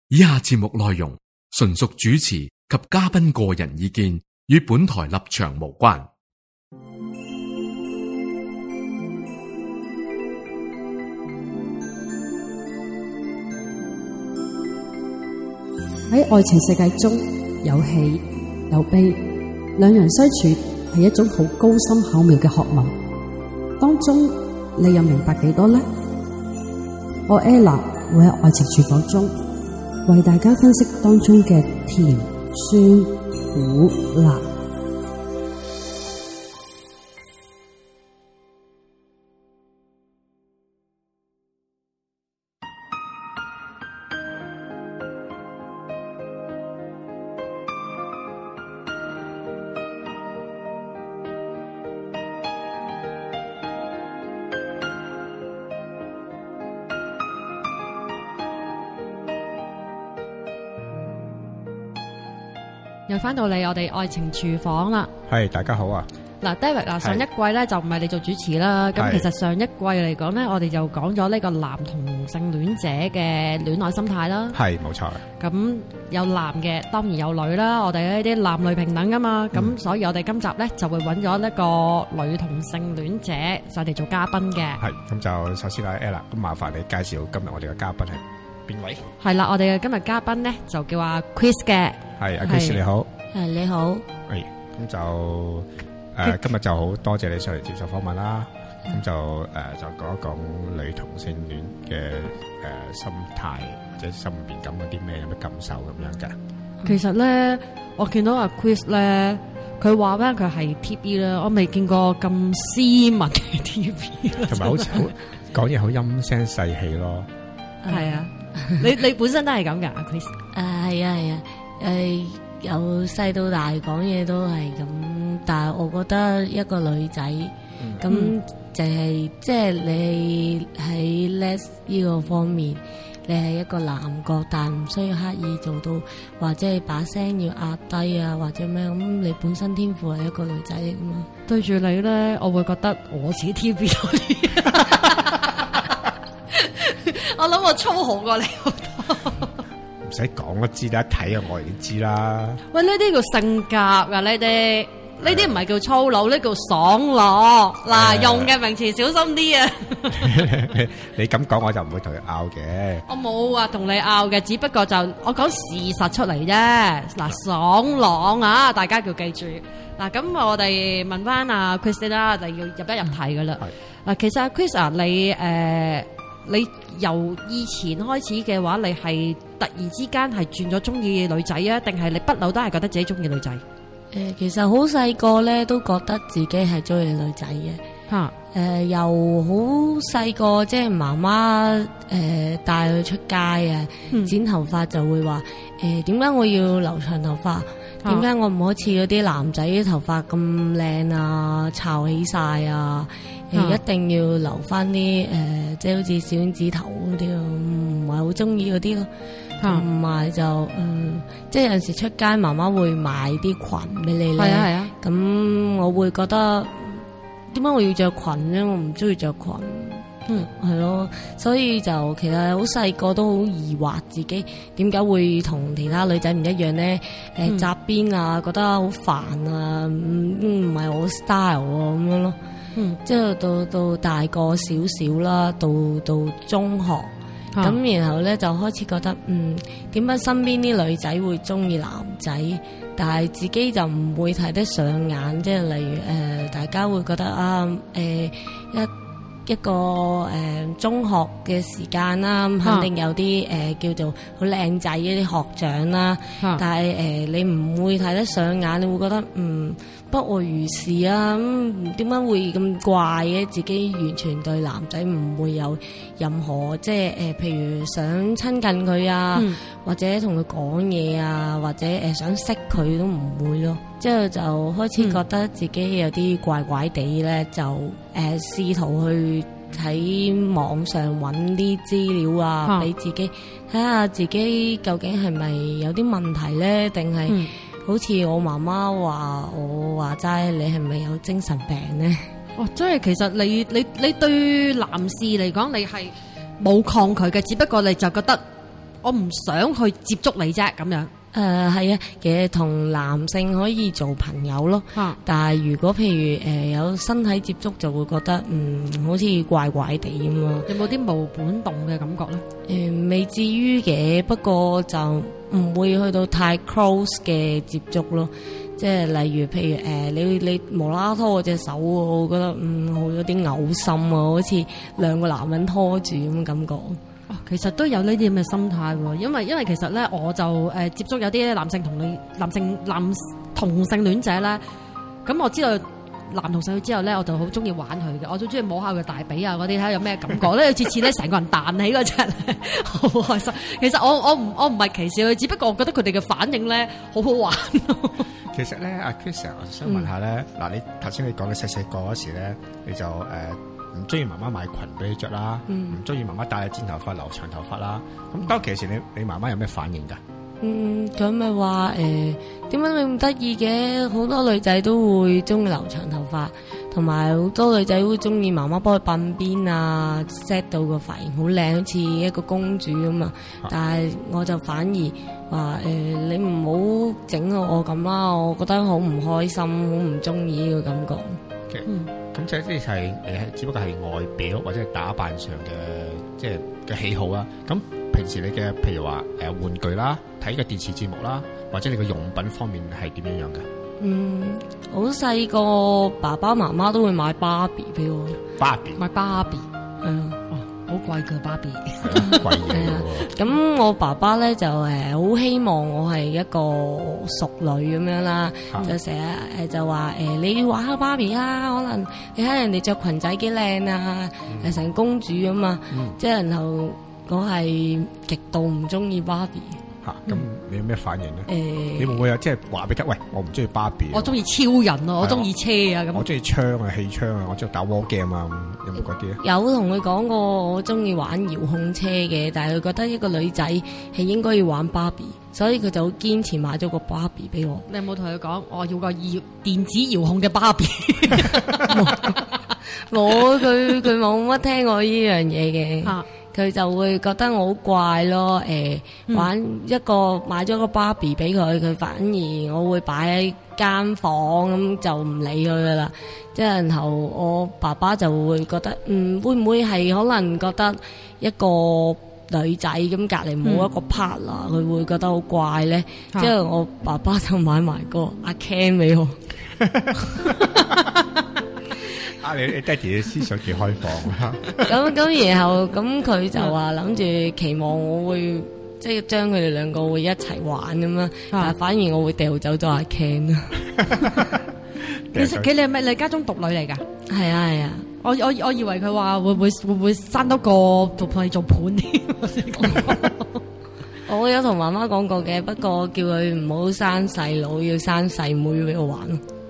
以下節目內容純屬主持及嘉賓個人意見，與本台立場無關。 喺愛情世界中，有喜有悲，兩人相處係一種好高深巧妙嘅學問。當中你又明白幾多呢？我 Ella 會喺愛情廚房中為大家分析當中嘅甜、酸、苦、辣。 又翻到嚟我哋愛情廚房啦。 係，大家好啊。 嗱 David 嗱，上一季咧就唔係你做主持啦。咁其實上一季嚟講咧，我哋就講咗呢個男同性戀者嘅戀愛心態啦。 係，冇錯。 咁有男嘅，當然有女啦。我哋呢啲男女平等噶嘛。咁所以我哋今集咧就會揾咗一個女同性戀者上嚟做嘉賓嘅。 係，咁就首先係 Ella，咁麻煩你介紹今日我哋嘅嘉賓係邊位？ 係啦，我哋嘅今日嘉賓咧就叫阿 Chris 嘅。 係，阿 Chris 你好。 你好。 係，咁就今日就好多謝你上嚟接受訪問啦。咁就就講一講女同性戀嘅心態或者心入邊感嗰啲咩，有咩感受咁樣嘅。 其實咧，我見到阿 Chris 咧，佢話咧佢係 TB 啦，我未見過咁斯文嘅 TB 同埋好似好講嘢好陰聲細氣咯。 係啊，你本身都係咁噶，阿 Chris。 係啊，由細到大講嘢都係咁，但係我覺得一個女仔咁就係即係你喺 les 呢個方面，你係一個男角，但唔需要刻意做到，或者係把聲要壓低啊，或者咩咁，你本身天賦係一個女仔嚟噶嘛。對住你咧，我會覺得我似 TB 多啲，我諗我粗豪過你好多。 唔使講都知啦，一睇我已經知啦。 喂，呢啲叫性格啊，呢啲唔係叫粗魯，呢叫爽朗。嗱，用嘅名詞小心啲啊！ 你咁講我就唔會同佢拗嘅。 我冇話同你拗嘅，只不過就我講事實出嚟啫。嗱，爽朗啊，大家要記住。嗱，咁我哋問翻阿 Chris 啦，就要入一入題噶啦。嗱，其實阿 Chris 啊，你由以前開始嘅話，你係突然之間係轉咗中意女仔啊，定係你不嬲都係覺得自己中意女仔？ 其實好細個咧都覺得自己係中意女仔嘅。吓，由好細個，即係媽媽帶佢出街啊，剪頭髮就會話點解我要留長頭髮？點解我唔好似嗰啲男仔啲頭髮咁靚啊，巢起晒啊？一定要留翻啲即係好似小丸子頭嗰啲咯，唔係好中意嗰啲咯。同埋就即係有陣時出街，媽媽會買啲裙俾你咧。係啊。咁我會覺得點解我要着裙咧？我唔中意着裙。係咯。所以就其實好細個都好疑惑自己點解會同其他女仔唔一樣咧？紮辮啊，覺得好煩啊，唔係我 style 咁樣咯。之後到大個少少啦，到中學，咁然後咧就開始覺得點解身邊啲女仔會中意男仔，但係自己就唔會睇得上眼，即係例如大家會覺得一個中學嘅時間啦，肯定有啲叫做好靚仔一啲學長啦，但係你唔會睇得上眼，你會覺得不外如是啊，點解會咁怪嘅？自己完全對男仔唔會有任何即係譬如想親近佢啊，或者同佢講嘢啊，或者想識佢都唔會咯。之後就開始覺得自己有啲怪怪地咧，就試圖去喺網上揾啲資料啊，俾自己睇下自己究竟係咪有啲問題咧，定係好似我媽媽話我話齋，你係咪有精神病咧？ 哦，即係其實你對男士嚟講，你係冇抗拒嘅，只不過你就覺得我唔想去接觸你啫咁樣。 係啊，其實同男性可以做朋友咯，但係如果譬如有身體接觸，就會覺得好似怪怪地咁咯。 有冇啲毛本動嘅感覺咧？ 未至於嘅，不過就唔會去到太 close 嘅接觸咯。即係例如譬如你無啦啦拖我隻手，我覺得好有啲嘔心啊，好似兩個男人拖住咁感覺。 其實都有呢啲咁嘅心態喎，因為其實咧我就接觸有啲男同性戀者咧，咁我知道男同性戀之後咧，我就好中意玩佢嘅，我最中意摸下佢大髀啊嗰啲，睇下有咩感覺咧，次次咧成個人彈起嗰隻咧，好開心。其實我唔係歧視佢，只不過我覺得佢哋嘅反應咧好好玩。 其實咧，阿 Chris，我想問下咧，嗱，你頭先你講你細細個嗰時咧，你就唔中意媽媽買裙俾你着啦，唔中意媽媽帶你剪頭髮留長頭髮啦。咁當其時你媽媽有咩反應㗎？ 佢咪話點解你咁得意嘅？好多女仔都會中意留長頭髮，同埋好多女仔會中意媽媽幫佢鬢邊啊 ，set 到個髮型好靚，好似一個公主咁啊。但係我就反而話你唔好整到我咁啦，我覺得好唔開心，好唔中意呢個感覺。 咁即係呢係只不過係外表或者係打扮上嘅即係嘅喜好啦。咁平時你嘅譬如話玩具啦、睇嘅電視節目啦，或者你嘅用品方面係點樣樣嘅？ 好細個爸爸媽媽都會買芭比俾我。 買芭比，好貴㗎芭比， 貴嘢喎。 咁我爸爸咧就好希望我係一個淑女咁樣啦，就成日就話你玩下芭比啦，可能你睇人哋着裙仔幾靚啊，成公主咁嘛，即係然後我係極度唔中意芭比。 咁你有咩反應咧？你會唔會有即係話俾得？喂，我唔中意芭比， 我中意超人啊，我中意車啊咁。 我中意槍啊、氣槍啊，我中意打 war game 啊，有冇嗰啲啊？ 有同佢講過，我中意玩遙控車嘅，但係佢覺得一個女仔係應該要玩芭比，所以佢就好堅持買咗個芭比俾我。 你有冇同佢講我要個電子遙控嘅芭比？ 冇，佢冇乜聽過呢樣嘢嘅。佢就會覺得我好怪咯，玩一個買咗個芭比俾佢，佢反而我會擺喺間房咁就唔理佢噶啦。即係然後我爸爸就會覺得，會唔會係可能覺得一個女仔咁隔離冇一個 partner，佢會覺得好怪咧。之後我爸爸就買埋個阿 Ken 俾我。 你爹哋嘅思想幾開放啊！ 咁然後咁佢就話諗住期望我會即係將佢哋兩個會一齊玩咁樣，但係反而我會掉走咗阿 Ken 啊！ 其實你係咪你家中獨女嚟㗎？ 係啊係啊！ 我以為佢話會唔會生多個同你做伴添？ 我有同媽媽講過嘅，不過叫佢唔好生細佬，要生細妹俾我玩。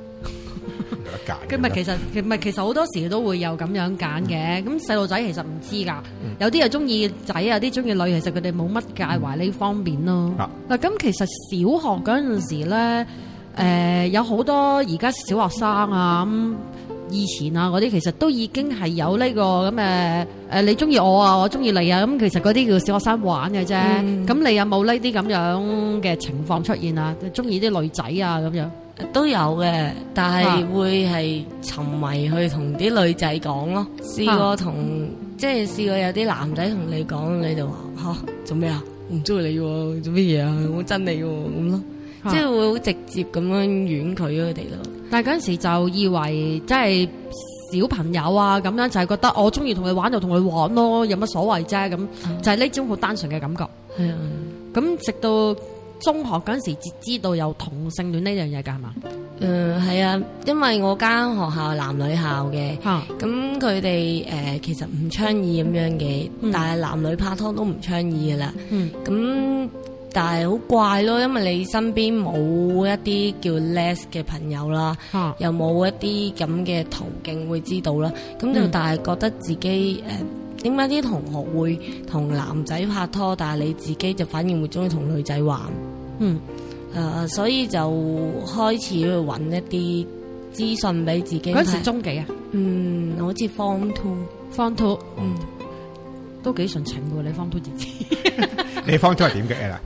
佢其實好多時都會有咁樣揀嘅。咁細路仔其實唔知㗎，有啲係中意仔，有啲中意女，其實佢哋冇乜介懷呢方面咯。嗱，咁其實小學嗰陣時咧，有好多而家小學生啊，咁以前啊嗰啲其實都已經係有呢個咁你中意我啊，我中意你啊，咁其實嗰啲叫小學生玩嘅啫。咁你有冇呢啲咁樣嘅情況出現啊？中意啲女仔啊咁樣？ 都有嘅，但係會係沉迷去同啲女仔講咯。試過試過有啲男仔同你講，你就話做咩啊？我唔中意你喎，做乜嘢啊？我憎你喎咁咯，即係會好直接咁樣婉拒咗佢哋咯。 但係嗰陣時就以為即係小朋友啊咁樣，就係覺得我中意同佢玩就同佢玩咯，有乜所謂啫？咁就係呢種好單純嘅感覺。係啊，咁直到中學嗰陣時至知道有同性戀呢樣嘢㗎係嘛？ 係啊，因為我間學校係男女校嘅，咁佢哋其實唔倡議咁樣嘅，但係男女拍拖都唔倡議㗎啦。咁但係好怪咯，因為你身邊冇一啲叫 les 嘅朋友啦，又冇一啲咁嘅途徑會知道啦，咁就但係覺得自己點解啲同學會同男仔拍拖，但係你自己就反而會中意同女仔玩？所以就開始去揾一啲資訊俾自己。嗰時中幾啊？好似 Form 2，都幾純情喎，你 Form 2姐姐。 你 Form 2係點嘅啦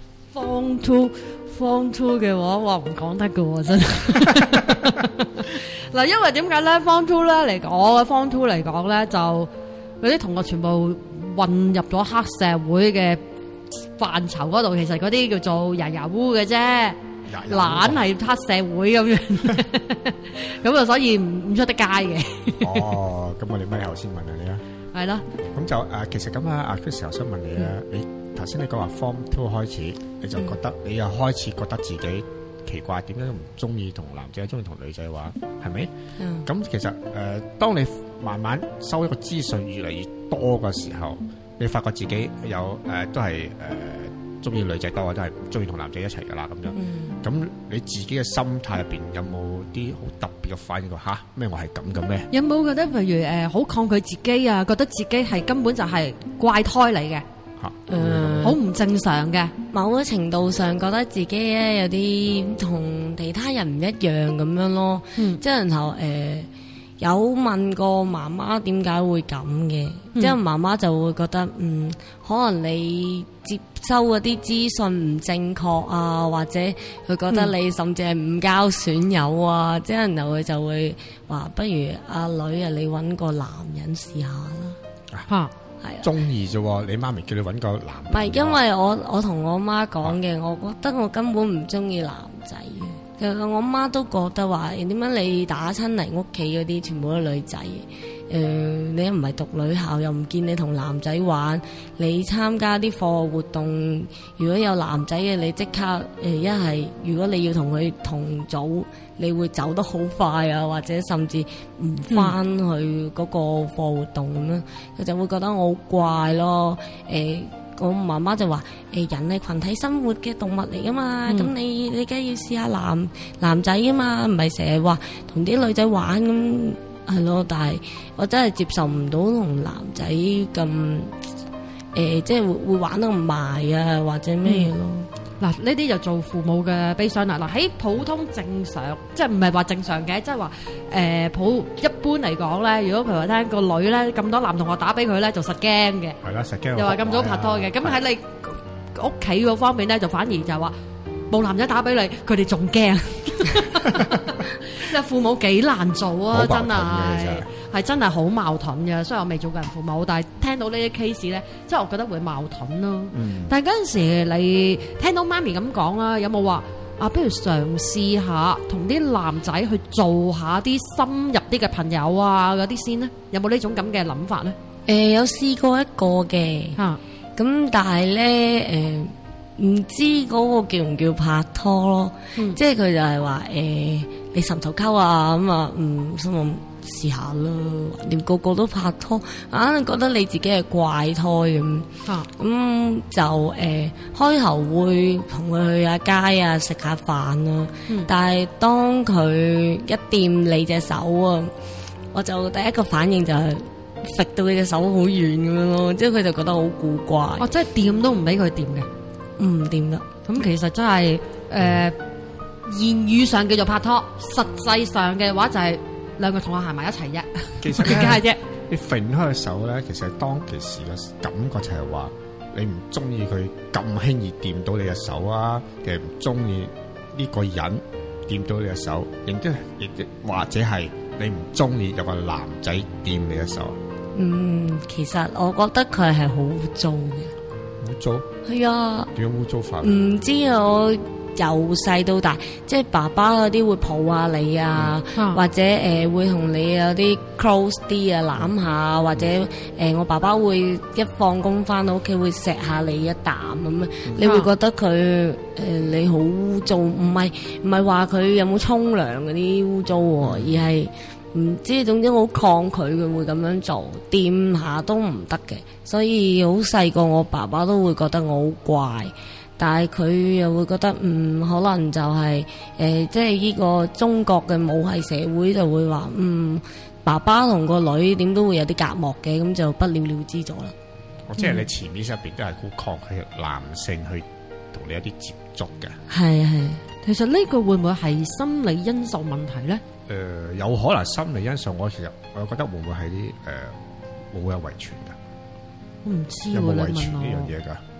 ？Form 2嘅話，哇唔講得㗎喎，真係。嗱，因為點解咧？Form 2咧嚟講，Form 2嚟講咧，就嗰啲同學全部混入咗黑社會嘅範疇嗰度，其實嗰啲叫做牙牙烏嘅啫，懶係黑社會咁樣，咁啊，所以唔出得街嘅。 哦，咁我哋咪後先問下你啊。 係咯。 咁就其實咁啊，阿 Chris 又想問你啊，你頭先你講話 Form 2開始，你就覺得你又開始覺得自己奇怪，點解唔中意同男仔，中意同女仔玩，係咪？咁其實當你慢慢收一個資訊越嚟越多嘅時候，你發覺自己有都係中意女仔多，都係中意同男仔一齊噶啦咁樣。咁你自己嘅心態入邊有冇啲好特別嘅反應？吓咩？我係咁嘅咩？ 有冇覺得譬如好抗拒自己啊？覺得自己係根本就係怪胎嚟嘅？好唔正常嘅。 某個程度上覺得自己咧有啲同其他人唔一樣咁樣咯。即係然後有問過媽媽點解會咁嘅，之後媽媽就會覺得可能你接收嗰啲資訊唔正確啊，或者佢覺得你甚至係誤交損友啊，之後然後佢就會話不如阿女啊，你搵個男人試下啦。 吓， 係啊， 中意啫，你媽咪叫你搵個男人。 唔係，因為我同我媽講嘅，我覺得我根本唔中意男仔嘅。其實我媽都覺得話，點解你打親嚟屋企嗰啲全部都係女仔？你又唔係讀女校，又唔見你同男仔玩。你參加啲課外活動，如果有男仔嘅，你即刻一係如果你要同佢同組，你會走得好快啊，或者甚至唔翻去嗰個課活動咁樣，佢就會覺得我好怪咯。我媽媽就話：人係群體生活嘅動物嚟噶嘛，咁你梗係要試下男仔啊嘛，唔係成日話同啲女仔玩咁係咯。但係我真係接受唔到同男仔咁即係會玩得咁埋啊，或者咩咯。 嗱，呢啲就做父母嘅悲傷啦。嗱，喺普通正常，即係唔係話正常嘅，即係話一般嚟講咧，如果譬如話聽個女咧咁多男同學打俾佢咧，就實驚嘅。 係啦，實驚。 又話咁早拍拖嘅，咁喺你屋企嗰方面咧，就反而就話冇男仔打俾你，佢哋仲驚。即係父母幾難做啊！真係真係好矛盾嘅。雖然我未做過人父母，但係聽到呢啲 case 咧，即係我覺得會矛盾咯。但係嗰陣時你聽到媽咪咁講啦，有冇話不如嘗試下同啲男仔去做下啲深入啲嘅朋友啊嗰啲先呢？有冇呢種咁嘅諗法咧？ 有試過一個嘅，咁但係咧唔知嗰個叫唔叫拍拖咯？即係佢就係話你尋仇溝啊咁啊，心諗試下咯，連個個都拍拖，硬覺得你自己係怪胎咁。咁就開頭會同佢去下街啊，食下飯啊。但係當佢一掂你隻手啊，我就第一個反應就係揈到你隻手好遠咁樣咯，即係佢就覺得好古怪。 哦，即係掂都唔俾佢掂嘅， 唔掂噶。 咁其實真係言語上叫做拍拖，實際上嘅話就係兩個同學行埋一齊啫。 其實啫，你揈開個手咧，其實當其時嘅感覺就係話你唔中意佢咁輕易掂到你嘅手啊，定係唔中意呢個人掂到你嘅手，亦或者係你唔中意有個男仔掂你嘅手。 其實我覺得佢係好污糟嘅。 污糟？係啊。點樣污糟法？ 唔知啊，我由細到大，即係爸爸嗰啲會抱下你啊，或者會同你有啲 close 啲啊攬下，或者我爸爸會一放工翻到屋企會錫下你一啖咁樣，你會覺得佢你好污糟，唔係話佢有冇沖涼嗰啲污糟喎，而係唔知，總之好抗拒佢會咁樣做，掂下都唔得嘅，所以好細個我爸爸都會覺得我好怪。但係佢又會覺得可能就係即係呢個中國嘅母系社會就會話爸爸同個女點都會有啲隔膜嘅，咁就不了了之咗啦。 即係你潛意識入邊都係好抗拒男性去同你有啲接觸嘅。 係。 其實呢個會唔會係心理因素問題咧？ 有可能心理因素，我其實我覺得會唔會係啲會唔會有遺傳㗎？ 我唔知有冇遺傳呢樣嘢㗎？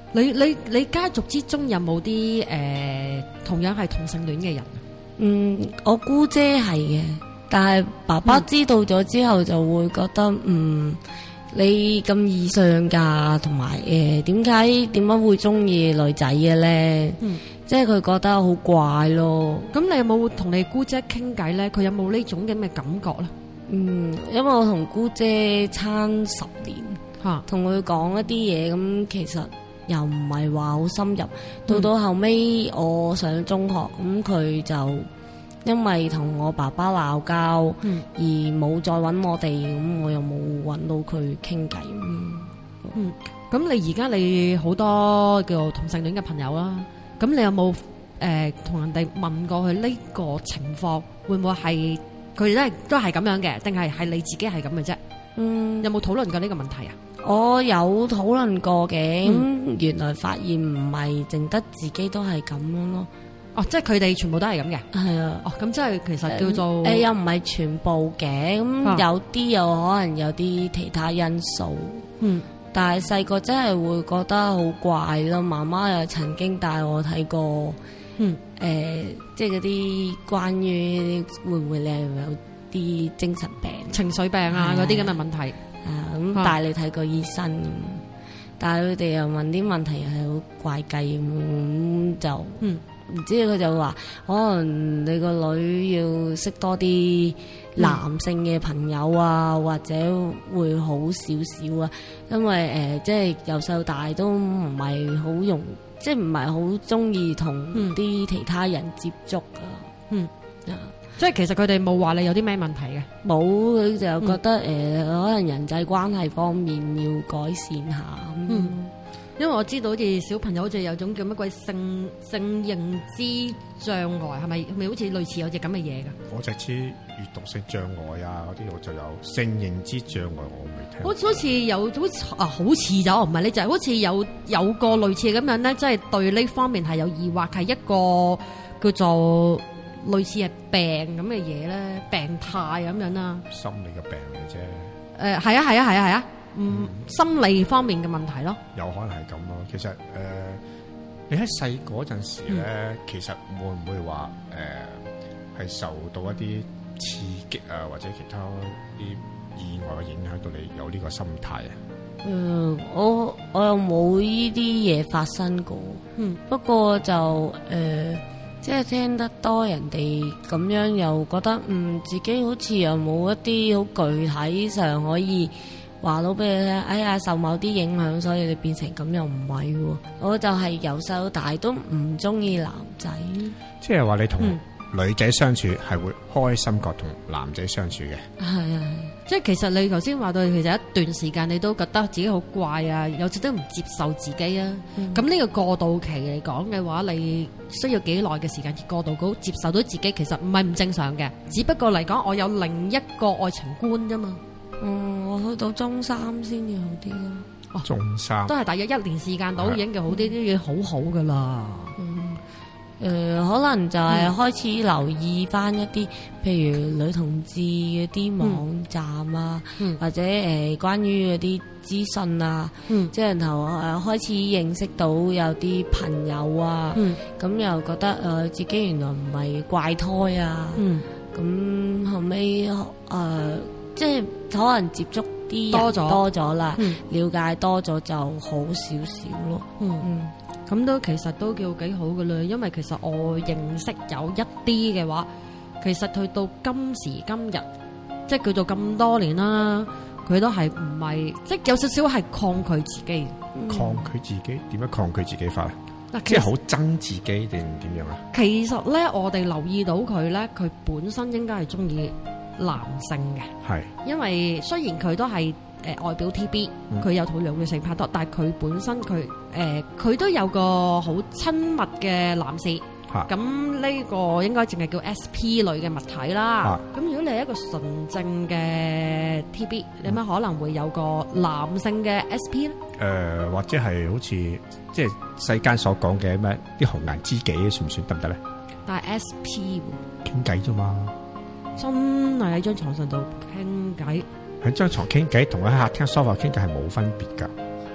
你家族之中有冇啲同樣係同性戀嘅人？ 我姑姐係嘅，但係爸爸知道咗之後就會覺得你咁異相噶，同埋點解會中意女仔嘅咧？即係佢覺得好怪咯。咁你有冇同你姑姐傾偈咧？佢有冇呢種咁嘅感覺咧？因為我同姑姐差10年，同佢講一啲嘢，咁其實又唔係話好深入。到後尾我上中學，咁佢就因為同我爸爸鬧交，而冇再揾我哋，咁我又冇揾到佢傾偈。咁你而家你好多叫做同性戀嘅朋友啦，咁你有冇同人哋問過佢呢個情況會唔會係佢哋都係咁樣嘅，定係你自己係咁嘅啫？有冇討論過呢個問題啊？我有討論過嘅，原來發現唔係淨得自己都係咁樣咯。即係佢哋全部都係咁嘅。係啊。咁即係其實叫做又唔係全部嘅，咁有啲又可能有啲其他因素。但係細個真係會覺得好怪咯。媽媽又曾經帶我睇過，即係嗰啲關於會唔會你係有啲精神病、情緒病啊嗰啲咁嘅問題。咁帶你睇個醫生，但係佢哋又問啲問題係好怪計咁，就唔知佢就話可能你個女要識多啲男性嘅朋友啊，或者會好少少啊，因為即係由細到大都唔係好容，即係唔係好中意同啲其他人接觸啊。即係其實佢哋冇話你有啲咩問題嘅，冇，佢就覺得可能人際關係方面要改善下。因為我知道好似小朋友好似有種叫乜鬼性認知障礙，係咪好似類似有隻咁嘅嘢㗎？我就知閱讀性障礙啊嗰啲，我就有性認知障礙，我未聽。好似有好似就唔係你就係好似有個類似咁樣咧，即係對呢方面係有疑惑，係一個叫做類似係病咁嘅嘢咧，病態咁樣啦。心理嘅病嚟啫。係啊。心理方面嘅問題咯，有可能係咁咯。其實你喺細嗰陣時咧，其實會唔會話係受到一啲刺激啊，或者其他啲意外嘅影響到你有呢個心態啊？我又冇呢啲嘢發生過。不過就即係聽得多人哋咁樣，又覺得自己好似又冇一啲好具體上可以話到俾你聽，哎呀受某啲影響，所以你變成咁又唔係喎。我就係由細到大都唔中意男仔。即係話你同女仔相處係會開心過同男仔相處嘅。係啊，即係其實你頭先話到，其實一段時間你都覺得自己好怪啊，有時都唔接受自己啊。咁呢個過渡期嚟講嘅話，你需要幾耐嘅時間過渡到接受到自己？其實唔係唔正常嘅，只不過嚟講我有另一個愛情觀啫嘛。我去到中三先至好啲咯。中三都係大約1年時間到，已經叫好啲，都已經好好噶啦。可能就係開始留意翻一啲，譬如女同志嗰啲網站啊，或者關於嗰啲資訊啊，即係然後開始認識到有啲朋友啊，咁又覺得自己原來唔係怪胎啊，咁後尾即係可能接觸啲人多咗啦，了解多咗就好少少咯。咁都其實都叫幾好噶啦，因為其實我認識有一啲嘅話，其實去到今時今日，即係叫做咁多年啦，佢都係唔係，即係有少少係抗拒自己。抗拒自己？點樣抗拒自己法咧？即係好憎自己定點樣啊？其實咧，我哋留意到佢咧，佢本身應該係中意男性嘅。係，因為雖然佢都係外表 TB，佢有同兩性拍拖，但係佢本身佢都有個好親密嘅男士。咁呢個應該淨係叫 SP 類嘅物體啦。咁如果你係一個純正嘅 TB，你乜可能會有個男性嘅 SP 咧？或者係好似即係世間所講嘅咩啲紅顏知己，算唔算得唔得咧？但係 SP 傾偈啫嘛，真係喺張床上度傾偈。喺張床傾偈，同喺客廳 sofa 傾偈係冇分別噶。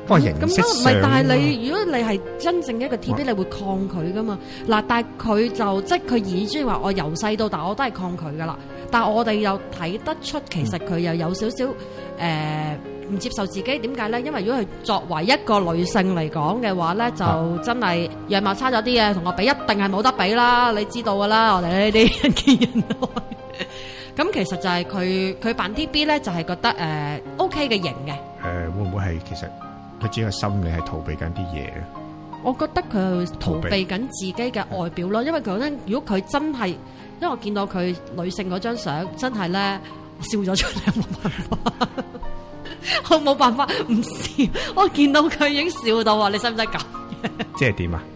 不過形式唔係，但係你如果你係真正一個 TB，你會抗拒噶嘛？嗱，但係佢就即係佢以專話我由細到大我都係抗拒噶啦。但係我哋又睇得出，其實佢又有少少唔接受自己。點解咧？因為如果佢作為一個女性嚟講嘅話咧，就真係樣貌差咗啲嘅，同我比一定係冇得比啦。你知道噶啦，我哋呢啲人見人愛。咁其實就係佢扮 TB 咧，就係覺得OK 嘅型嘅。 會唔會係其實佢自己嘅心理係逃避緊啲嘢咧？ 我覺得佢逃避緊自己嘅外表咯，因為佢覺得如果佢真係，因為我見到佢女性嗰張相，真係咧笑咗出嚟，冇辦法，我冇辦法唔笑。我見到佢已經笑到話，你使唔使咁？ 即係點啊？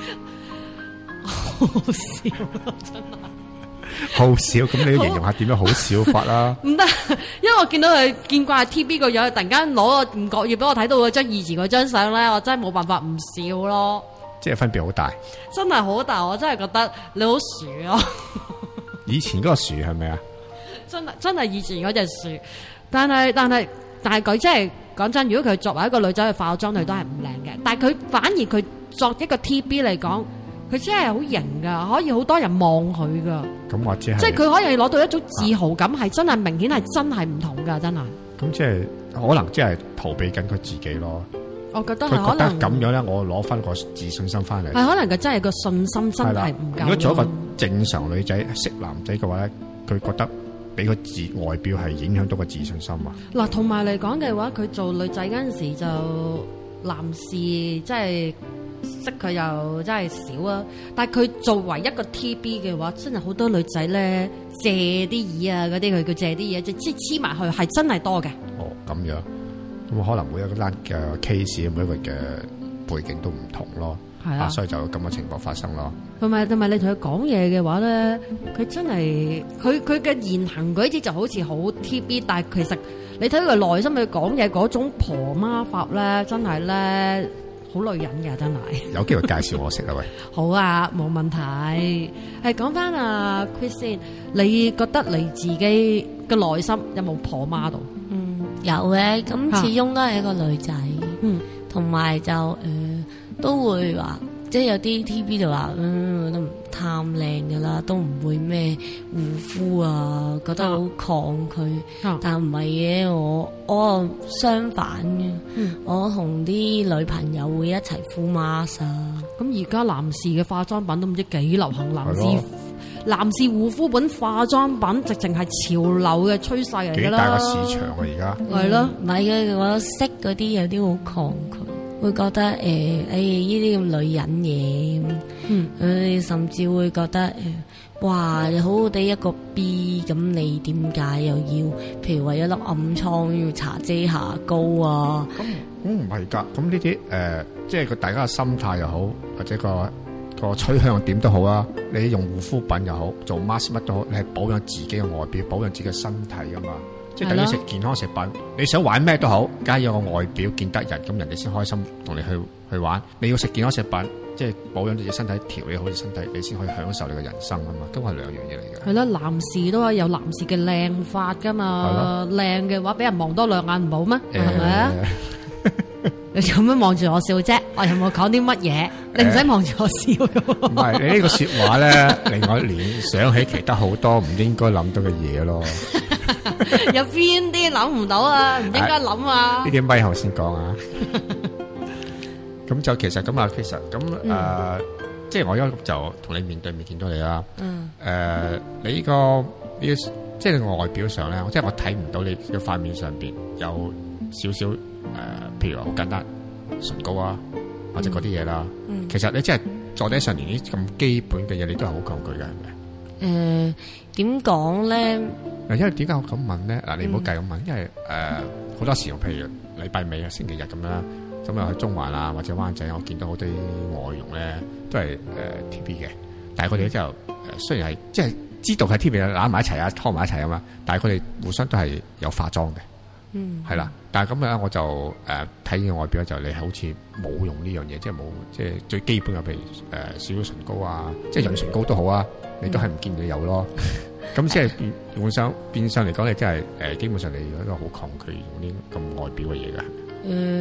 好笑咯，真係。 好笑，咁你都形容下點樣好笑法啦？ 唔得，因為我見到佢見慣 TB 個樣，突然間攞個唔覺意俾我睇到嗰張以前嗰張相咧，我真係冇辦法唔笑咯。 即係分別好大， 真係好大，我真係覺得你好薯咯。 以前嗰個薯係咪啊？ 真係以前嗰隻樹，但係佢真係講真，如果佢作為一個女仔去化妝，佢都係唔靚嘅。但係佢反而佢作一個 TB 嚟講，佢真係好型噶，可以好多人望佢噶。 咁或者係， 即係佢可以攞到一種自豪感，係真係明顯係真係唔同噶，真係。 咁即係可能即係逃避緊佢自己咯。 我覺得係可能咁樣咧，我攞翻個自信心翻嚟。 係可能佢真係個信心真係唔夠。 如果做一個正常女仔識男仔嘅話咧，佢覺得俾個外表係影響到個自信心啊。 嗱，同埋嚟講嘅話，佢做女仔嗰陣時就男士即係識佢又真係少啊。但係佢作為一個 TB 嘅話，真係好多女仔咧借啲嘢啊嗰啲，佢叫借啲嘢，即係黐埋去係真係多嘅。 哦，咁樣。咁可能每一個單嘅 case，每一個嘅背景都唔同咯，係啊，所以就有咁嘅情況發生咯。 同埋你同佢講嘢嘅話咧，佢真係佢嘅言行舉止就好似好 TB， 但係其實你睇佢內心去講嘢嗰種婆媽法咧，真係咧好女人嘅，真係。有機會介紹我識啊喂。 好啊，冇問題。係講翻阿 Chris 先，你覺得你自己嘅內心有冇婆媽度？ 有嘅，咁始終都係一個女仔，同埋就都會話，即係有啲 TB 就話，都唔貪靚噶啦，都唔會咩護膚啊，覺得好抗拒。但唔係嘅，我相反嘅，我同啲女朋友會一齊敷 mask 啊。 咁而家男士嘅化妝品都唔知幾流行，男士護膚品、化妝品直情係潮流嘅趨勢嚟㗎啦，幾大個市場啊！而家係咯， 唔係嘅，我識嗰啲有啲好抗拒，會覺得呢啲咁女人嘢，甚至會覺得哇，好好地一個 B， 咁你點解又要？譬如為咗粒暗瘡要搽遮瑕膏啊？ 咁唔係㗎，咁呢啲即係大家嘅心態又好，或者個趨向點都好啊！你用護膚品又好，做 mask 乜都好，你係保養自己嘅外表，保養自己嘅身體噶嘛。即係等於食健康食品，你想玩咩都好，梗係有個外表見得人，咁人哋先開心同你去玩。你要食健康食品，即係保養自己身體，調理好自己身體，你先可以享受你嘅人生啊嘛。都係兩樣嘢嚟嘅。 係啦，男士都係有男士嘅靚法噶嘛。靚嘅話，俾人望多兩眼唔好咩？係咪啊？你做咩望住我笑啫？我有冇講啲乜嘢？你唔使望住我笑嘅。 唔係你呢個說話咧，令我聯想起其他好多唔應該諗到嘅嘢咯。 有邊啲諗唔到啊？唔應該諗啊？ 呢啲咪後先講啊。咁就其實咁啊，其實咁即係我而家就同你面對面見到你啦。你呢個即係外表上咧，即係我睇唔到你嘅塊面上邊有少少譬如話好簡單唇膏啊，或者嗰啲嘢啦。其實你真係坐低上連啲咁基本嘅嘢，你都係好抗拒嘅，係咪？ 點講咧？ 嗱，因為點解我咁問咧？嗱，你唔好計咁問，因為好多時候，譬如禮拜尾啊、星期日咁啦，咁啊去中環啊或者灣仔，我見到好多外傭咧都係TB 嘅，但係佢哋就雖然係即係知道係 TB 攬埋一齊啊，拖埋一齊啊嘛，但係佢哋互相都係有化妝嘅。係啦，但係咁樣我就睇嘅外表就你好似冇用呢樣嘢，即係冇即係最基本嘅，譬如少少唇膏啊，即係潤唇膏都好啊，你都係唔見你有咯。咁即係變相嚟講，你真係基本上你都好抗拒用啲咁外表嘅嘢㗎。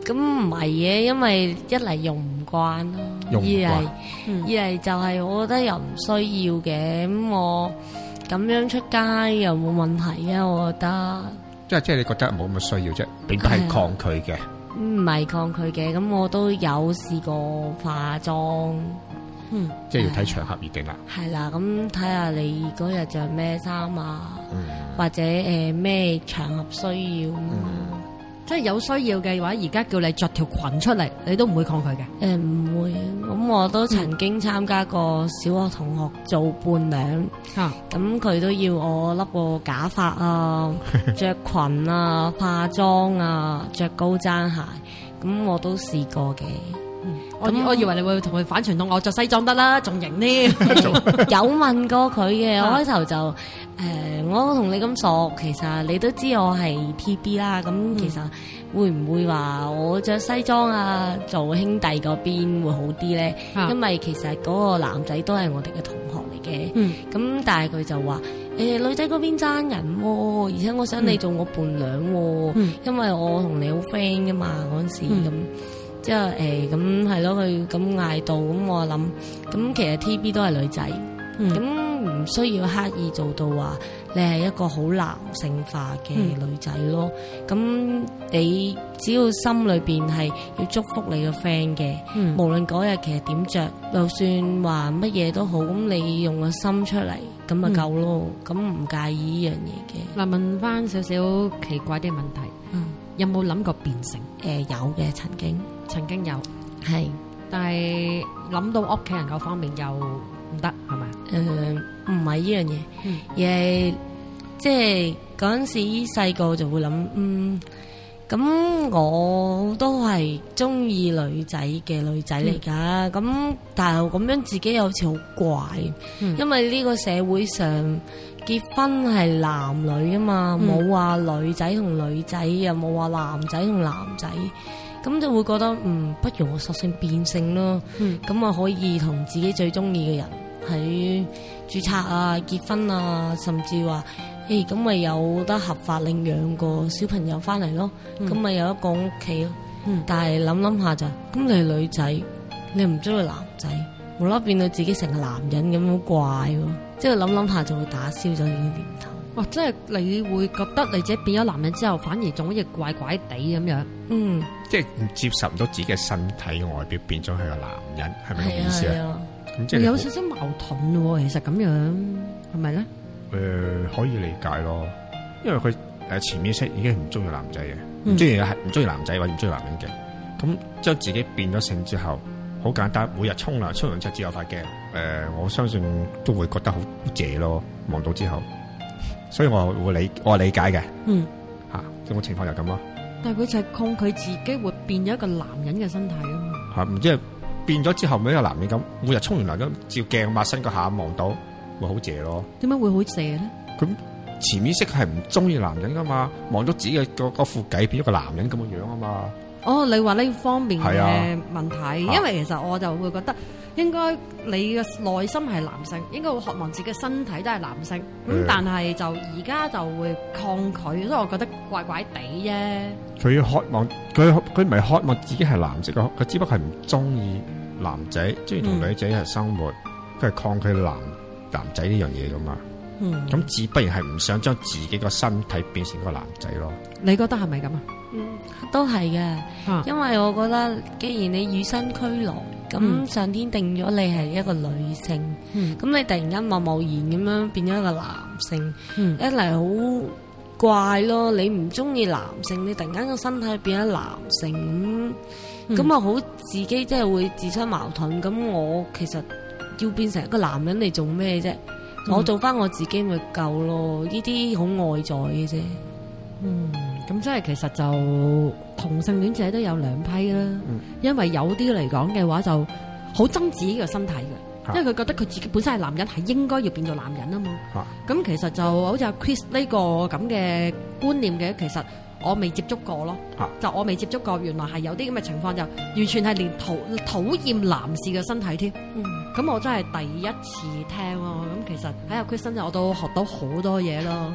咁唔係嘅，因為一嚟用唔慣咯，二嚟就係我覺得又唔需要嘅，咁我咁樣出街又冇問題啊，我覺得。 即係你覺得冇咁嘅需要啫，並不係抗拒嘅。 唔係抗拒嘅，咁我都有試過化妝。 即係要睇場合而定啦。 係啦，咁睇下你嗰日着咩衫啊，或者咩場合需要。 即係有需要嘅話，而家叫你着條裙出嚟，你都唔會抗拒嘅。 唔會，咁我都曾經參加過小學同學做伴娘，咁佢都要我笠個假髮啊，着裙啊，化妝啊，着高踭鞋，咁我都試過嘅。 我以為你會同佢反傳統，我着西裝得啦，仲型啲。 有問過佢嘅，我開頭就我同你咁熟，其實你都知我係 TB 啦，咁其實會唔會話我着西裝啊做兄弟嗰邊會好啲咧？因為其實嗰個男仔都係我哋嘅同學嚟嘅，咁但係佢就話女仔嗰邊爭人喎，而且我想你做我伴娘喎，因為我同你好 friend 噶嘛嗰陣時咁。之後咁係咯，佢咁嗌到，咁我諗，咁其實 TB 都係女仔，咁唔需要刻意做到話你係一個好男性化嘅女仔咯。咁你只要心裏邊係要祝福你個 friend 嘅，無論嗰日其實點着，就算話乜嘢都好，咁你用個心出嚟，咁咪夠咯。咁唔介意呢樣嘢嘅。 嗱，問翻少少奇怪啲問題，有冇諗過變性？ 有嘅，曾經有，係， 但係諗到屋企人嗰方面又唔得，係咪？ 唔係呢樣嘢，而係即係嗰陣時細個就會諗，咁我都係中意女仔嘅女仔嚟㗎，咁但係咁樣自己有時好怪，因為呢個社會上結婚係男女啊嘛，冇話女仔同女仔，又冇話男仔同男仔。咁就會覺得不如我索性變性咯，咁啊可以同自己最中意嘅人喺註冊啊、結婚啊，甚至話咁咪有得合法領養個小朋友翻嚟咯，咁咪有一個屋企咯。但係諗下就，咁你係女仔，你唔中意男仔，無啦啦變到自己成個男人咁好怪喎，即係諗下就會打消咗呢個念頭。 哇！即係你會覺得你自己變咗男人之後，反而仲好似怪怪地咁樣。 即係唔接受唔到自己嘅身體外表變咗係個男人，係咪咁意思啊？咁即係有少少矛盾喎，其實咁樣係咪咧？ 可以理解咯，因為佢潛意識已經唔中意男仔嘅，唔中意男仔或者唔中意男人嘅。咁將自己變咗性之後，好簡單，每日沖涼之後只有塊鏡，我相信都會覺得好謝咯。望到之後。所以我理解嘅，咁個情況就咁咯。 但係佢就係抗拒自己會變咗一個男人嘅身體啊嘛。 唔知係變咗之後，咪一個男人咁，每日沖完涼咁照鏡抹身個下望到，會好謝咯。 點解會好謝咧？ 咁潛意識係唔中意男人噶嘛，望到自己嘅嗰副計變咗個男人咁嘅樣啊嘛。 哦，你話呢方面嘅問題，因為其實我就會覺得。應該你嘅內心係男性，應該會渴望自己身體都係男性，咁但係就而家就會抗拒，所以我覺得怪怪地啫。佢渴望佢唔係渴望自己係男性，佢只不過係唔中意男仔，中意同女仔一齊生活，佢係抗拒男仔呢樣嘢噶嘛。咁自不然係唔想將自己個身體變成個男仔咯。 你覺得係咪咁啊？ 都係嘅，因為我覺得既然你與生俱來。咁上天定咗你係一個女性，咁你突然間貿貿然咁樣變咗一個男性，一嚟好怪咯。你唔中意男性，你突然間個身體變咗男性，咁啊好自己即係會自相矛盾。咁我其實要變成一個男人嚟做咩啫？我做翻我自己咪夠咯。呢啲好外在嘅啫。 咁即係其實就同性戀者都有兩批啦，因為有啲嚟講嘅話就好憎自己嘅身體嘅，因為佢覺得佢自己本身係男人，係應該要變做男人啊嘛。咁其實就好似阿 Chris 呢個咁嘅觀念嘅，其實我未接觸過咯，就我未接觸過，原來係有啲咁嘅情況，就完全係連討厭男士嘅身體添。咁我真係第一次聽咯。咁其實喺阿 Chris 身上我都學到好多嘢咯。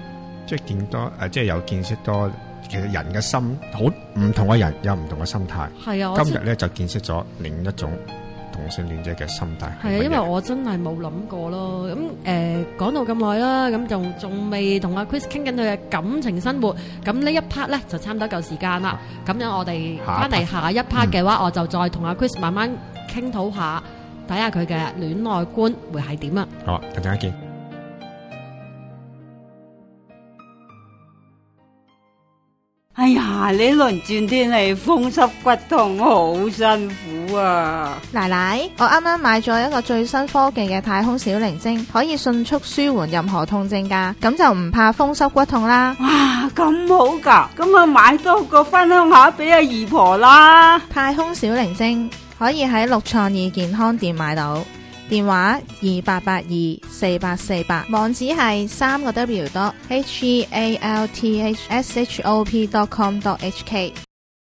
即係見多即係有見識多。其實人嘅心好唔同嘅人有唔同嘅心態。 係啊， 今日咧就見識咗另一種同性戀者嘅心態。 係啊，因為我真係冇諗過咯。咁講到咁耐啦，咁仲未同阿 Chris 傾緊佢嘅感情生活。咁呢一 part 咧就差唔多夠時間啦。咁樣我哋翻嚟下一 part 嘅話，我就再同阿 Chris 慢慢傾討下，睇下佢嘅戀愛觀會係點啊。 好，陣間見。 哎呀，呢輪轉天氣風濕骨痛，好辛苦啊！ 奶奶，我啱啱買咗一個最新科技嘅太空小靈精，可以迅速舒緩任何痛症噶，咁就唔怕風濕骨痛啦。 哇，咁好噶，咁啊買多個分享下俾阿姨婆啦。 太空小靈精可以喺六創意健康店買到。電話28824848，網址係3個W.HEALTHSHOP.com.HK。